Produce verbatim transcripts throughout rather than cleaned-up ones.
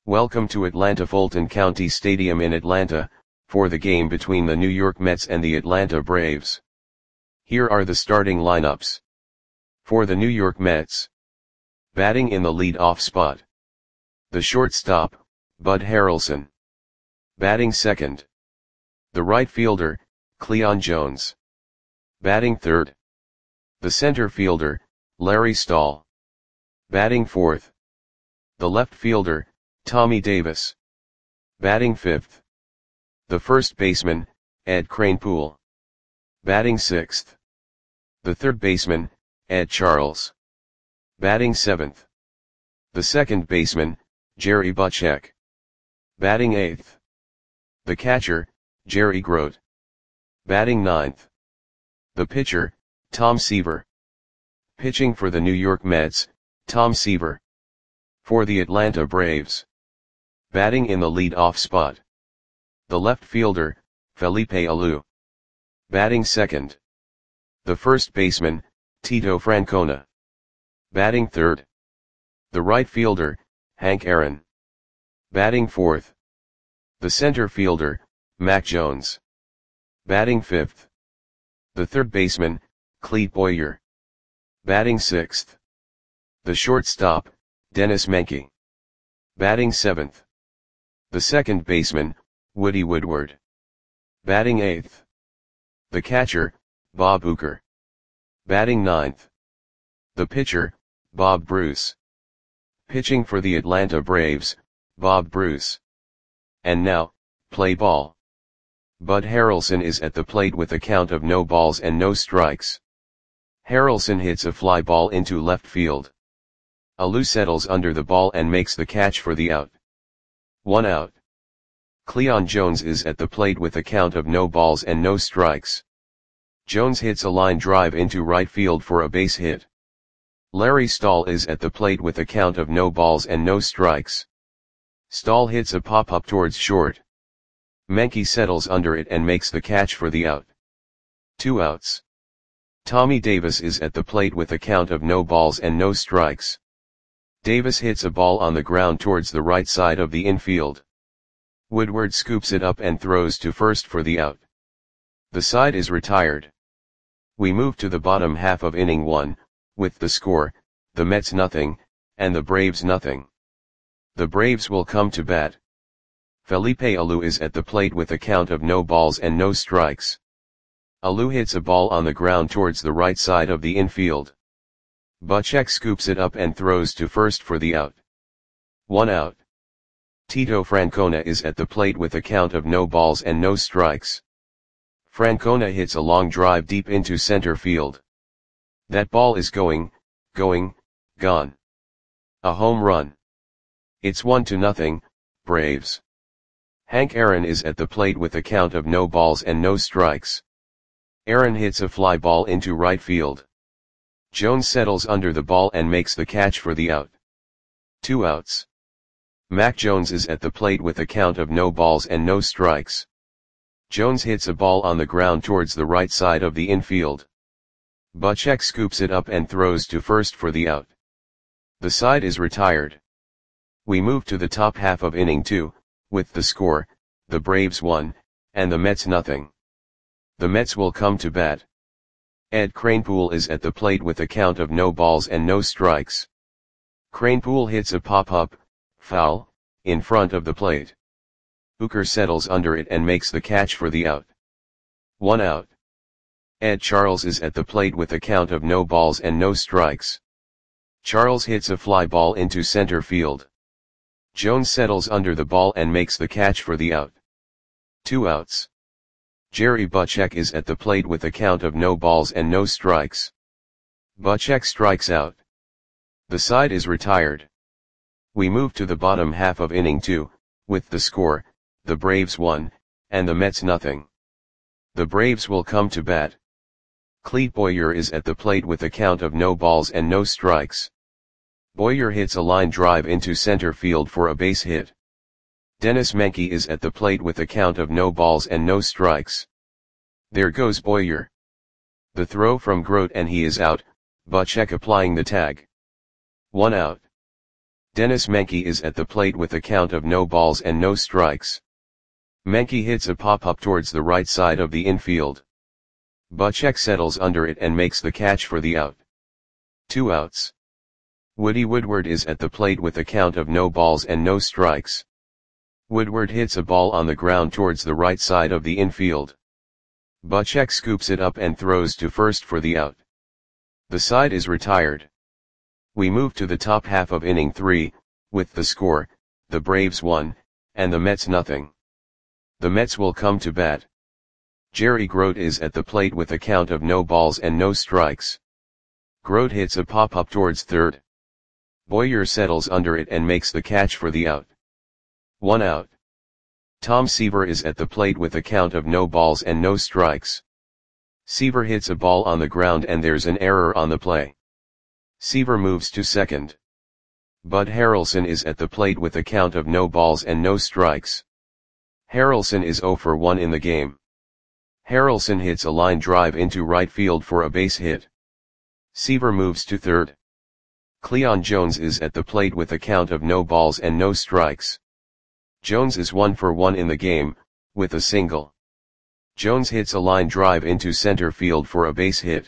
Welcome to Atlanta Fulton County Stadium in Atlanta, for the game between the New York Mets and the Atlanta Braves. Here are the starting lineups. For the New York Mets. Batting in the lead-off spot. The shortstop, Bud Harrelson. Batting second. The right fielder, Cleon Jones. Batting third. The center fielder, Larry Stahl. Batting fourth. The left fielder, Tommy Davis. Batting fifth. The first baseman, Ed Kranepool. Batting sixth. The third baseman, Ed Charles. Batting seventh. The second baseman, Jerry Butchek. Batting eighth. The catcher, Jerry Grote. Batting ninth. The pitcher, Tom Seaver. Pitching for the New York Mets, Tom Seaver. For the Atlanta Braves. Batting in the lead-off spot. The left fielder, Felipe Alou. Batting second. The first baseman, Tito Francona. Batting third. The right fielder, Hank Aaron. Batting fourth. The center fielder, Mac Jones. Batting fifth. The third baseman, Clete Boyer. Batting sixth. The shortstop, Dennis Menke. Batting seventh. The second baseman, Woody Woodward. Batting eighth. The catcher, Bob Uecker. Batting ninth. The pitcher, Bob Bruce. Pitching for the Atlanta Braves, Bob Bruce. And now, play ball. Bud Harrelson is at the plate with a count of no balls and no strikes. Harrelson hits a fly ball into left field. Alou settles under the ball and makes the catch for the out. One out. Cleon Jones is at the plate with a count of no balls and no strikes. Jones hits a line drive into right field for a base hit. Larry Stahl is at the plate with a count of no balls and no strikes. Stahl hits a pop-up towards short. Menke settles under it and makes the catch for the out. Two outs. Tommy Davis is at the plate with a count of no balls and no strikes. Davis hits a ball on the ground towards the right side of the infield. Woodward scoops it up and throws to first for the out. The side is retired. We move to the bottom half of inning one, with the score, the Mets nothing, and the Braves nothing. The Braves will come to bat. Felipe Alou is at the plate with a count of no balls and no strikes. Alou hits a ball on the ground towards the right side of the infield. Butchek scoops it up and throws to first for the out. One out. Tito Francona is at the plate with a count of no balls and no strikes. Francona hits a long drive deep into center field. That ball is going, going, gone. A home run. It's one to nothing, Braves. Hank Aaron is at the plate with a count of no balls and no strikes. Aaron hits a fly ball into right field. Jones settles under the ball and makes the catch for the out. Two outs. Mac Jones is at the plate with a count of no balls and no strikes. Jones hits a ball on the ground towards the right side of the infield. Butchek scoops it up and throws to first for the out. The side is retired. We move to the top half of inning two, with the score, the Braves one, and the Mets nothing. The Mets will come to bat. Ed Kranepool is at the plate with a count of no balls and no strikes. Kranepool hits a pop-up, foul, in front of the plate. Uecker settles under it and makes the catch for the out. One out. Ed Charles is at the plate with a count of no balls and no strikes. Charles hits a fly ball into center field. Jones settles under the ball and makes the catch for the out. Two outs. Jerry Butchek is at the plate with a count of no balls and no strikes. Butchek strikes out. The side is retired. We move to the bottom half of inning two, with the score, the Braves one, and the Mets nothing. The Braves will come to bat. Clete Boyer is at the plate with a count of no balls and no strikes. Boyer hits a line drive into center field for a base hit. Dennis Menke is at the plate with a count of no balls and no strikes. There goes Boyer. The throw from Grote and he is out, Butchek applying the tag. One out. Dennis Menke is at the plate with a count of no balls and no strikes. Menke hits a pop-up towards the right side of the infield. Buchek settles under it and makes the catch for the out. Two outs. Woody Woodward is at the plate with a count of no balls and no strikes. Woodward hits a ball on the ground towards the right side of the infield. Buchek scoops it up and throws to first for the out. The side is retired. We move to the top half of inning three, with the score, the Braves one, and the Mets nothing. The Mets will come to bat. Jerry Grote is at the plate with a count of no balls and no strikes. Grote hits a pop-up towards third. Boyer settles under it and makes the catch for the out. One out. Tom Seaver is at the plate with a count of no balls and no strikes. Seaver hits a ball on the ground and there's an error on the play. Seaver moves to second. Bud Harrelson is at the plate with a count of no balls and no strikes. Harrelson is oh for one in the game. Harrelson hits a line drive into right field for a base hit. Seaver moves to third. Cleon Jones is at the plate with a count of no balls and no strikes. Jones is one for one in the game, with a single. Jones hits a line drive into center field for a base hit.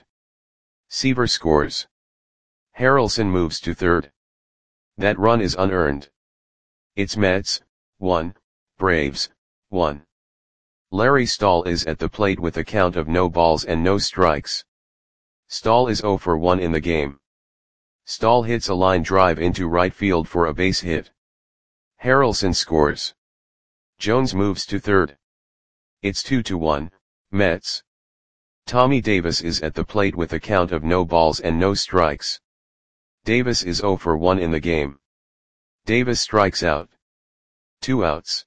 Seaver scores. Harrelson moves to third. That run is unearned. It's Mets, one, Braves, one. Larry Stahl is at the plate with a count of no balls and no strikes. Stahl is oh for one in the game. Stahl hits a line drive into right field for a base hit. Harrelson scores. Jones moves to third. It's two to one, Mets. Tommy Davis is at the plate with a count of no balls and no strikes. Davis is oh for one in the game. Davis strikes out. Two outs.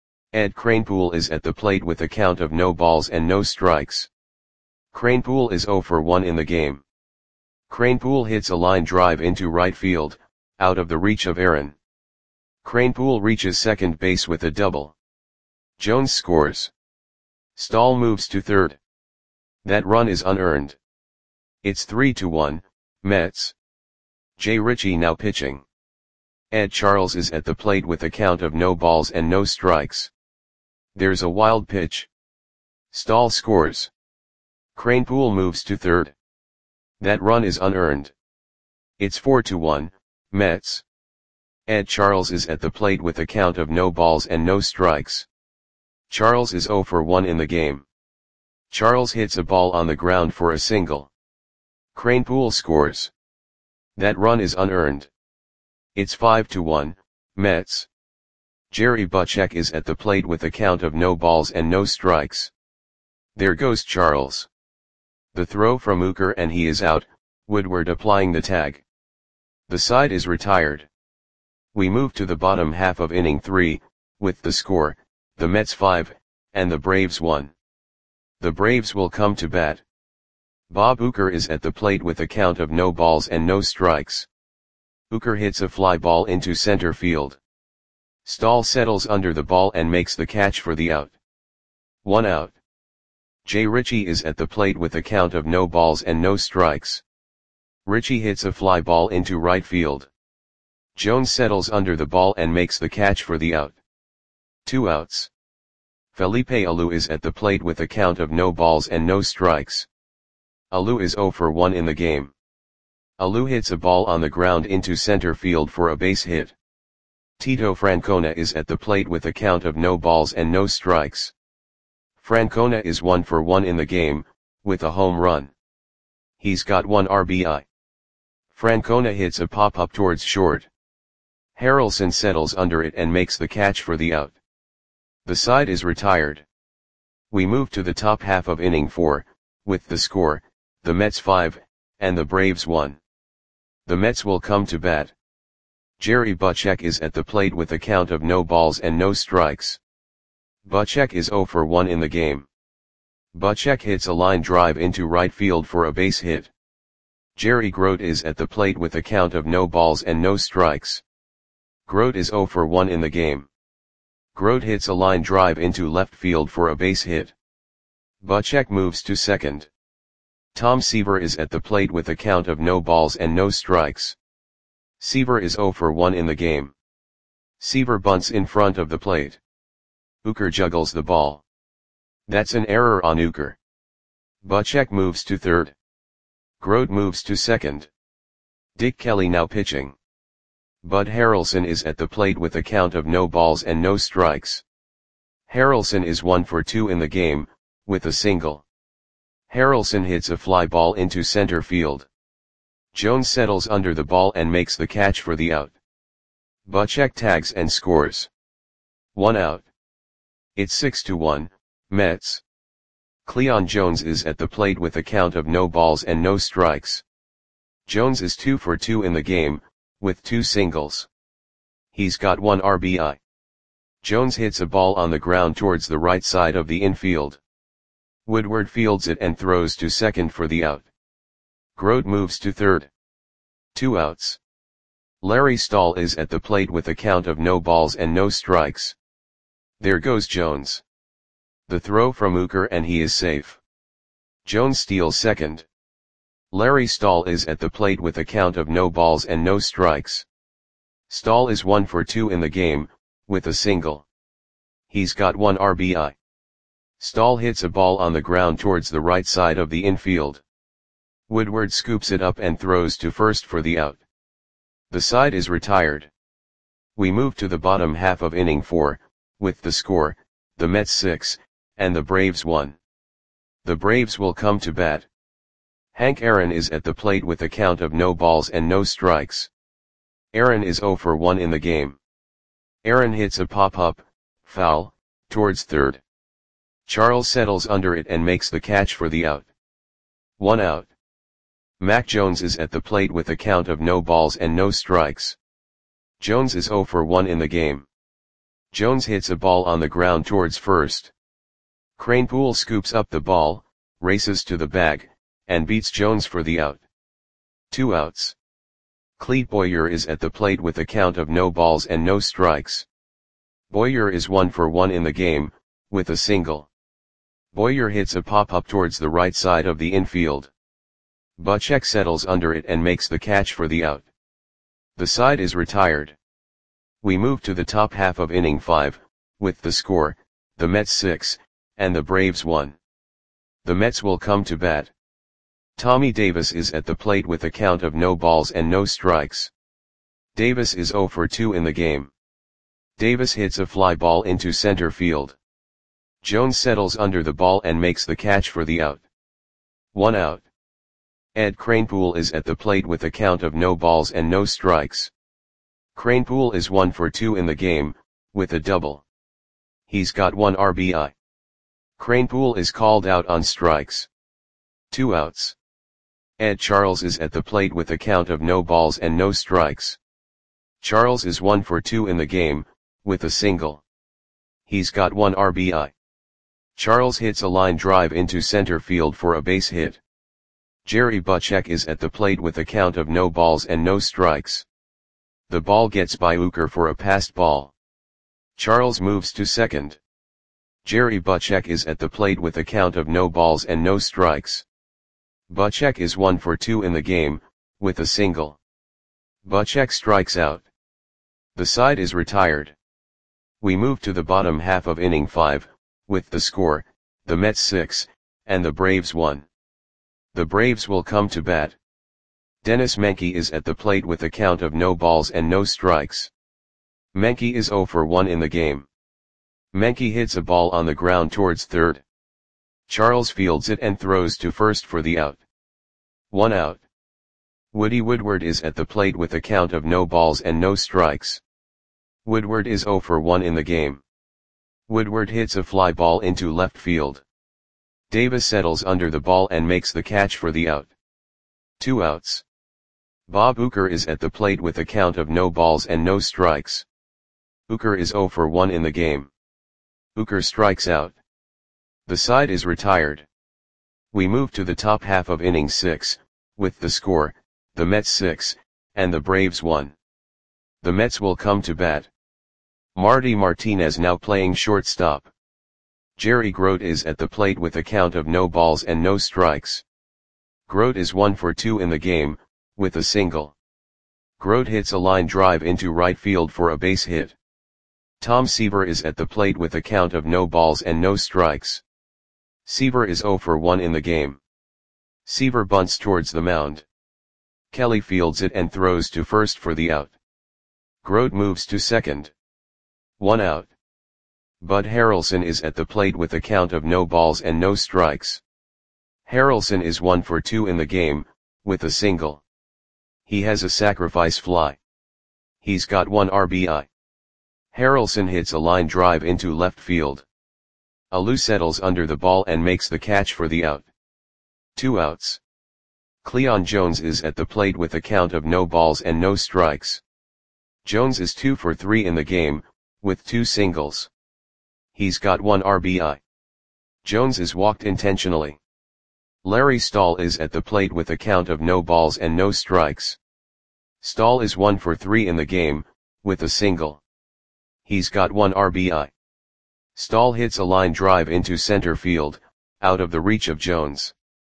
Ed Kranepool is at the plate with a count of no balls and no strikes. Kranepool is oh for one in the game. Kranepool hits a line drive into right field, out of the reach of Aaron. Kranepool reaches second base with a double. Jones scores. Stahl moves to third. That run is unearned. It's three to one, Mets. Jay Ritchie now pitching. Ed Charles is at the plate with a count of no balls and no strikes. There's a wild pitch. Stahl scores. Kranepool moves to third. That run is unearned. It's four to one, Mets. Ed Charles is at the plate with a count of no balls and no strikes. Charles is oh for one in the game. Charles hits a ball on the ground for a single. Kranepool scores. That run is unearned. It's five to one, Mets. Jerry Buchek is at the plate with a count of no balls and no strikes. There goes Charles. The throw from Uecker and he is out, Woodward applying the tag. The side is retired. We move to the bottom half of inning three, with the score, the Mets five, and the Braves one. The Braves will come to bat. Bob Uecker is at the plate with a count of no balls and no strikes. Uecker hits a fly ball into center field. Stahl settles under the ball and makes the catch for the out. One out. Jay Ritchie is at the plate with a count of no balls and no strikes. Ritchie hits a fly ball into right field. Jones settles under the ball and makes the catch for the out. Two outs. Felipe Alou is at the plate with a count of no balls and no strikes. Alou is oh for one in the game. Alou hits a ball on the ground into center field for a base hit. Tito Francona is at the plate with a count of no balls and no strikes. Francona is one for one in the game, with a home run. He's got one R B I. Francona hits a pop-up towards short. Harrelson settles under it and makes the catch for the out. The side is retired. We move to the top half of inning four, with the score, the Mets five, and the Braves one. The Mets will come to bat. Jerry Buchek is at the plate with a count of no balls and no strikes. Buchek is oh for one in the game. Buchek hits a line drive into right field for a base hit. Jerry Grote is at the plate with a count of no balls and no strikes. Grote is oh for one in the game. Grote hits a line drive into left field for a base hit. Buchek moves to second. Tom Seaver is at the plate with a count of no balls and no strikes. Seaver is zero for one in the game. Seaver bunts in front of the plate. Uecker juggles the ball. That's an error on Uecker. Buchek moves to third. Grote moves to second. Dick Kelly now pitching. Bud Harrelson is at the plate with a count of no balls and no strikes. Harrelson is one for two in the game, with a single. Harrelson hits a fly ball into center field. Jones settles under the ball and makes the catch for the out. Buchek tags and scores. One out. It's six to one, Mets. Cleon Jones is at the plate with a count of no balls and no strikes. Jones is two for two in the game, with two singles. He's got one R B I. Jones hits a ball on the ground towards the right side of the infield. Woodward fields it and throws to second for the out. Grote moves to third. Two outs. Larry Stahl is at the plate with a count of no balls and no strikes. There goes Jones. The throw from Uecker and he is safe. Jones steals second. Larry Stahl is at the plate with a count of no balls and no strikes. Stahl is one for two in the game, with a single. He's got one R B I. Stahl hits a ball on the ground towards the right side of the infield. Woodward scoops it up and throws to first for the out. The side is retired. We move to the bottom half of inning four, with the score, the Mets six, and the Braves one. The Braves will come to bat. Hank Aaron is at the plate with a count of no balls and no strikes. Aaron is zero for one in the game. Aaron hits a pop-up, foul, towards third. Charles settles under it and makes the catch for the out. One out. Mac Jones is at the plate with a count of no balls and no strikes. Jones is zero for one in the game. Jones hits a ball on the ground towards first. Kranepool scoops up the ball, races to the bag, and beats Jones for the out. Two outs. Clete Boyer is at the plate with a count of no balls and no strikes. Boyer is one for one in the game, with a single. Boyer hits a pop-up towards the right side of the infield. Buchek settles under it and makes the catch for the out. The side is retired. We move to the top half of inning five, with the score, the Mets six, and the Braves one. The Mets will come to bat. Tommy Davis is at the plate with a count of no balls and no strikes. Davis is zero for two in the game. Davis hits a fly ball into center field. Jones settles under the ball and makes the catch for the out. One out. Ed Kranepool is at the plate with a count of no balls and no strikes. Kranepool is one for two in the game, with a double. He's got one R B I. Kranepool is called out on strikes. Two outs. Ed Charles is at the plate with a count of no balls and no strikes. Charles is one for two in the game, with a single. He's got one R B I. Charles hits a line drive into center field for a base hit. Jerry Buchek is at the plate with a count of no balls and no strikes. The ball gets by Uecker for a passed ball. Charles moves to second. Jerry Buchek is at the plate with a count of no balls and no strikes. Buchek is one for two in the game, with a single. Buchek strikes out. The side is retired. We move to the bottom half of inning five, with the score, the Mets six, and the Braves one. The Braves will come to bat. Dennis Menke is at the plate with a count of no balls and no strikes. Menke is zero for one in the game. Menke hits a ball on the ground towards third. Charles fields it and throws to first for the out. One out. Woody Woodward is at the plate with a count of no balls and no strikes. Woodward is zero for one in the game. Woodward hits a fly ball into left field. Davis settles under the ball and makes the catch for the out. Two outs. Bob Uecker is at the plate with a count of no balls and no strikes. Uecker is zero for one in the game. Uecker strikes out. The side is retired. We move to the top half of inning six, with the score, the Mets six, and the Braves one. The Mets will come to bat. Marty Martinez now playing shortstop. Jerry Grote is at the plate with a count of no balls and no strikes. Grote is one for two in the game, with a single. Grote hits a line drive into right field for a base hit. Tom Seaver is at the plate with a count of no balls and no strikes. Seaver is oh for one in the game. Seaver bunts towards the mound. Kelly fields it and throws to first for the out. Grote moves to second. One out. Bud Harrelson is at the plate with a count of no balls and no strikes. Harrelson is one for two in the game, with a single. He has a sacrifice fly. He's got one R B I. Harrelson hits a line drive into left field. Alou settles under the ball and makes the catch for the out. Two outs. Cleon Jones is at the plate with a count of no balls and no strikes. Jones is two for three in the game, with two singles. He's got one R B I. Jones is walked intentionally. Larry Stahl is at the plate with a count of no balls and no strikes. Stahl is one for three in the game, with a single. He's got one R B I. Stahl hits a line drive into center field, out of the reach of Jones.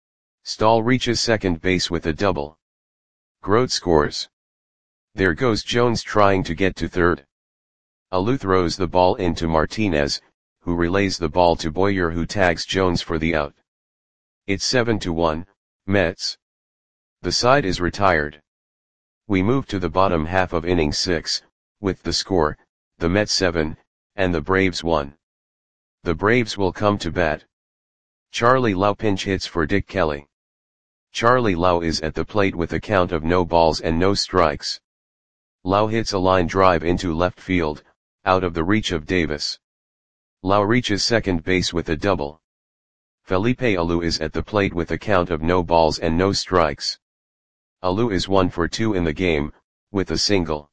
Stahl reaches second base with a double. Grote scores. There goes Jones trying to get to third. Alou throws the ball into Martinez, who relays the ball to Boyer, who tags Jones for the out. It's seven to one, Mets. The side is retired. We move to the bottom half of inning six, with the score, the Mets seven, and the Braves one. The Braves will come to bat. Charlie Lau pinch hits for Dick Kelly. Charlie Lau is at the plate with a count of no balls and no strikes. Lau hits a line drive into left field, out of the reach of Davis. Lau reaches second base with a double. Felipe Alou is at the plate with a count of no balls and no strikes. Alou is one for two in the game, with a single.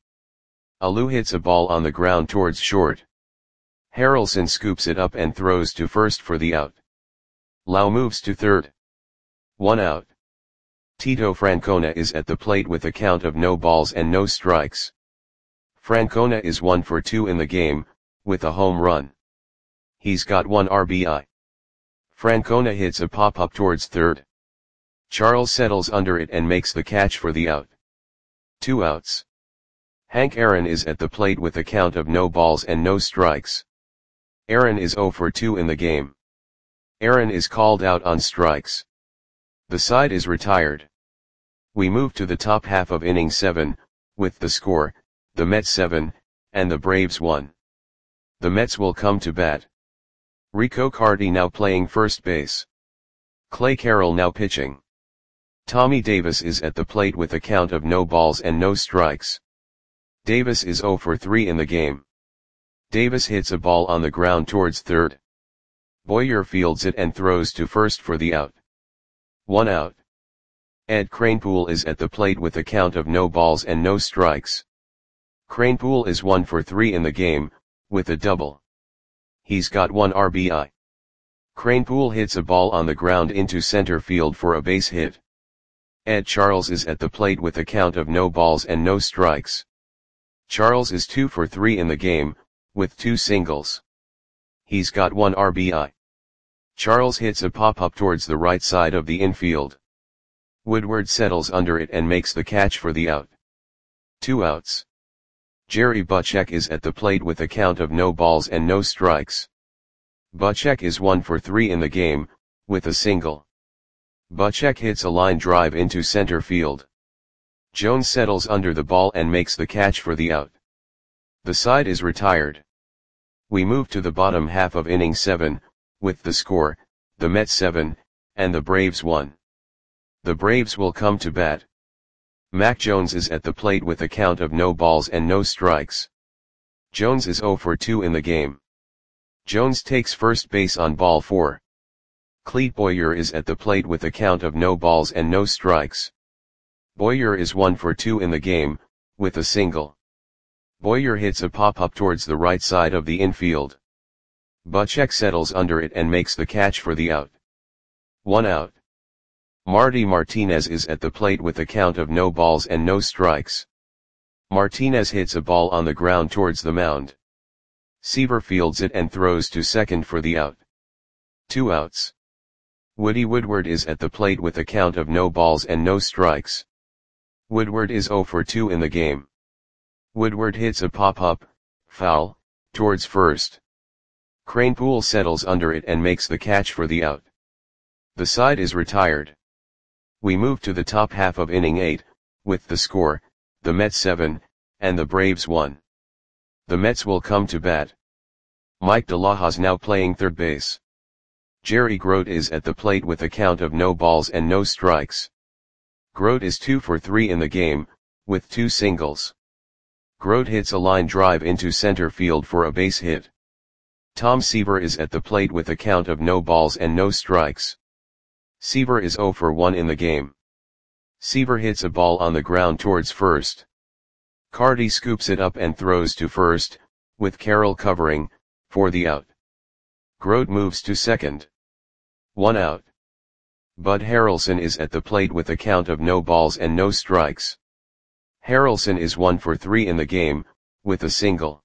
Alou hits a ball on the ground towards short. Harrelson scoops it up and throws to first for the out. Lau moves to third. One out. Tito Francona is at the plate with a count of no balls and no strikes. Francona is one for two in the game, with a home run. He's got one R B I. Francona hits a pop-up towards third. Charles settles under it and makes the catch for the out. Two outs. Hank Aaron is at the plate with a count of no balls and no strikes. Aaron is oh for two in the game. Aaron is called out on strikes. The side is retired. We move to the top half of inning seven, with the score, the Mets seven, and the Braves one. The Mets will come to bat. Rico Carty now playing first base. Clay Carroll now pitching. Tommy Davis is at the plate with a count of no balls and no strikes. Davis is oh for three in the game. Davis hits a ball on the ground towards third. Boyer fields it and throws to first for the out. One out. Ed Kranepool is at the plate with a count of no balls and no strikes. Kranepool is one for three in the game, with a double. He's got one R B I. Kranepool hits a ball on the ground into center field for a base hit. Ed Charles is at the plate with a count of no balls and no strikes. Charles is two for three in the game, with two singles. He's got one R B I. Charles hits a pop-up towards the right side of the infield. Woodward settles under it and makes the catch for the out. Two outs. Jerry Butchek is at the plate with a count of no balls and no strikes. Butchek is one for three in the game, with a single. Butchek hits a line drive into center field. Jones settles under the ball and makes the catch for the out. The side is retired. We move to the bottom half of inning seven, with the score, the Mets seven, and the Braves one. The Braves will come to bat. Mac Jones is at the plate with a count of no balls and no strikes. Jones is oh for two in the game. Jones takes first base on ball four. Clete Boyer is at the plate with a count of no balls and no strikes. Boyer is one for two in the game, with a single. Boyer hits a pop-up towards the right side of the infield. Butchek settles under it and makes the catch for the out. One out. Marty Martinez is at the plate with a count of no balls and no strikes. Martinez hits a ball on the ground towards the mound. Seaver fields it and throws to second for the out. Two outs. Woody Woodward is at the plate with a count of no balls and no strikes. Woodward is zero for two in the game. Woodward hits a pop-up, foul, towards first. Kranepool settles under it and makes the catch for the out. The side is retired. We move to the top half of inning eight, with the score, the Mets seven, and the Braves one. The Mets will come to bat. Mike DeLahoz now playing third base. Jerry Grote is at the plate with a count of no balls and no strikes. Grote is two for three in the game, with two singles. Grote hits a line drive into center field for a base hit. Tom Seaver is at the plate with a count of no balls and no strikes. Seaver is zero for one in the game. Seaver hits a ball on the ground towards first. Carty scoops it up and throws to first, with Carroll covering, for the out. Grote moves to second. One out. Bud Harrelson is at the plate with a count of no balls and no strikes. Harrelson is one for three in the game, with a single.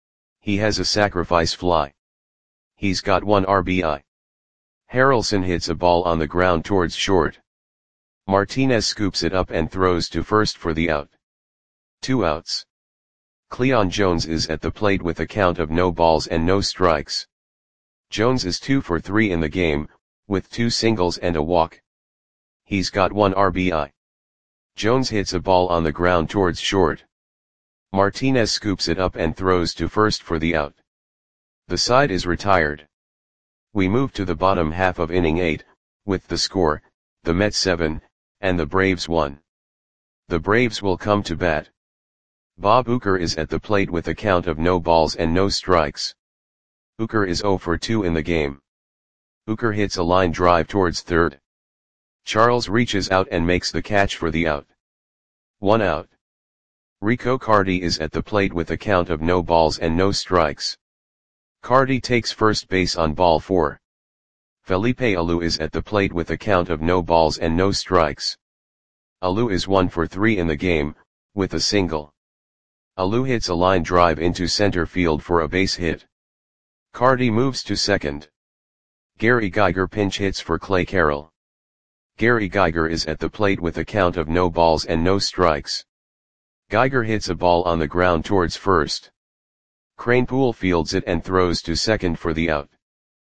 He has a sacrifice fly. He's got one R B I. Harrelson hits a ball on the ground towards short. Martinez scoops it up and throws to first for the out. Two outs. Cleon Jones is at the plate with a count of no balls and no strikes. Jones is two for three in the game, with two singles and a walk. He's got one R B I. Jones hits a ball on the ground towards short. Martinez scoops it up and throws to first for the out. The side is retired. We move to the bottom half of inning eight, with the score, the Mets seven, and the Braves one. The Braves will come to bat. Bob Uecker is at the plate with a count of no balls and no strikes. Uecker is zero for two in the game. Uecker hits a line drive towards third. Charles reaches out and makes the catch for the out. One out. Rico Carty is at the plate with a count of no balls and no strikes. Carty takes first base on ball four. Felipe Alou is at the plate with a count of no balls and no strikes. Alou is one for three in the game, with a single. Alou hits a line drive into center field for a base hit. Carty moves to second. Gary Geiger pinch hits for Clay Carroll. Gary Geiger is at the plate with a count of no balls and no strikes. Geiger hits a ball on the ground towards first. Kranepool fields it and throws to second for the out.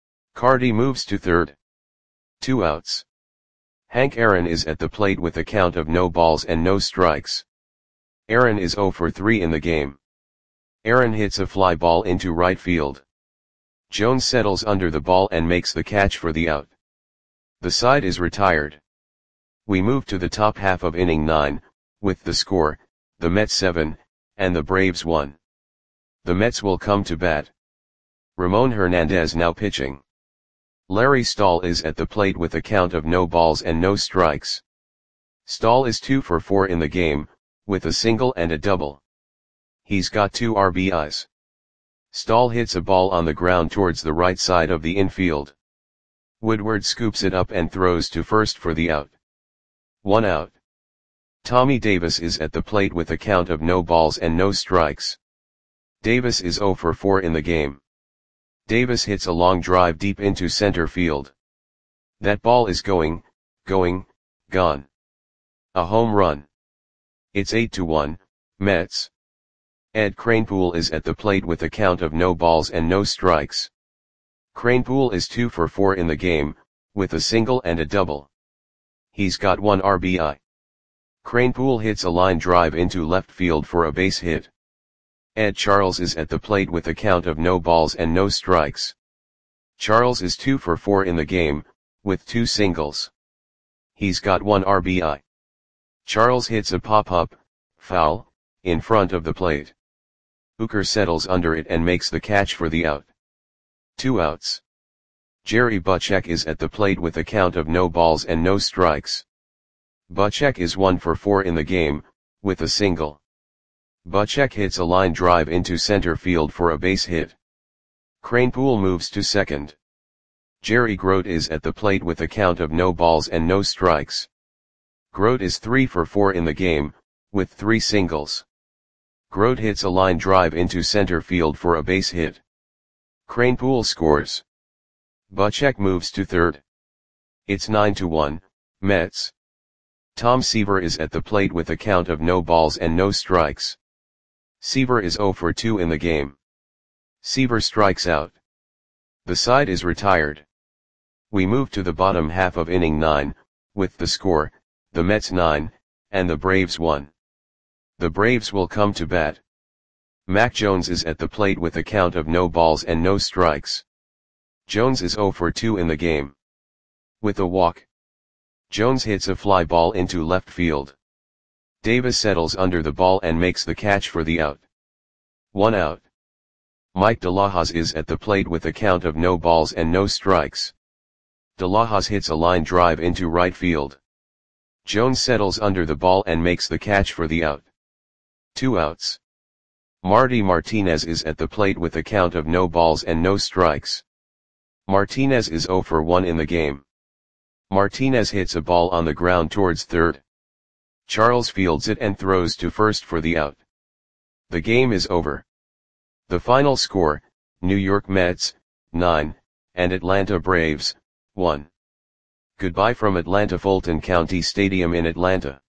Carty moves to third. Two outs. Hank Aaron is at the plate with a count of no balls and no strikes. Aaron is zero for three in the game. Aaron hits a fly ball into right field. Jones settles under the ball and makes the catch for the out. The side is retired. We move to the top half of inning nine, with the score, the Mets seven, and the Braves one. The Mets will come to bat. Ramon Hernandez now pitching. Larry Stahl is at the plate with a count of no balls and no strikes. Stahl is two for four in the game, with a single and a double. He's got two R B Is. Stahl hits a ball on the ground towards the right side of the infield. Woodward scoops it up and throws to first for the out. One out. Tommy Davis is at the plate with a count of no balls and no strikes. Davis is zero for four in the game. Davis hits a long drive deep into center field. That ball is going, going, gone. A home run. It's eight to one, Mets. Ed Kranepool is at the plate with a count of no balls and no strikes. Kranepool is two for four in the game, with a single and a double. He's got one R B I. Kranepool hits a line drive into left field for a base hit. Ed Charles is at the plate with a count of no balls and no strikes. Charles is two for four in the game, with two singles. He's got one R B I. Charles hits a pop-up, foul, in front of the plate. Uecker settles under it and makes the catch for the out. Two outs. Jerry Butchek is at the plate with a count of no balls and no strikes. Butchek is one for four in the game, with a single. Butchek hits a line drive into center field for a base hit. Kranepool moves to second. Jerry Grote is at the plate with a count of no balls and no strikes. Grote is three for four in the game, with three singles. Grote hits a line drive into center field for a base hit. Kranepool scores. Butchek moves to third. It's nine to one, Mets. Tom Seaver is at the plate with a count of no balls and no strikes. Seaver is zero for two in the game. Seaver strikes out. The side is retired. We move to the bottom half of inning nine, with the score, the Mets nine, and the Braves one. The Braves will come to bat. Mac Jones is at the plate with a count of no balls and no strikes. Jones is zero for two in the game. With a walk, Jones hits a fly ball into left field. Davis settles under the ball and makes the catch for the out. One out. Mike De La Hoz is at the plate with a count of no balls and no strikes. De La Hoz hits a line drive into right field. Jones settles under the ball and makes the catch for the out. Two outs. Marty Martinez is at the plate with a count of no balls and no strikes. Martinez is zero for one in the game. Martinez hits a ball on the ground towards third. Charles fields it and throws to first for the out. The game is over. The final score, New York Mets, nine, and Atlanta Braves, one. Goodbye from Atlanta Fulton County Stadium in Atlanta.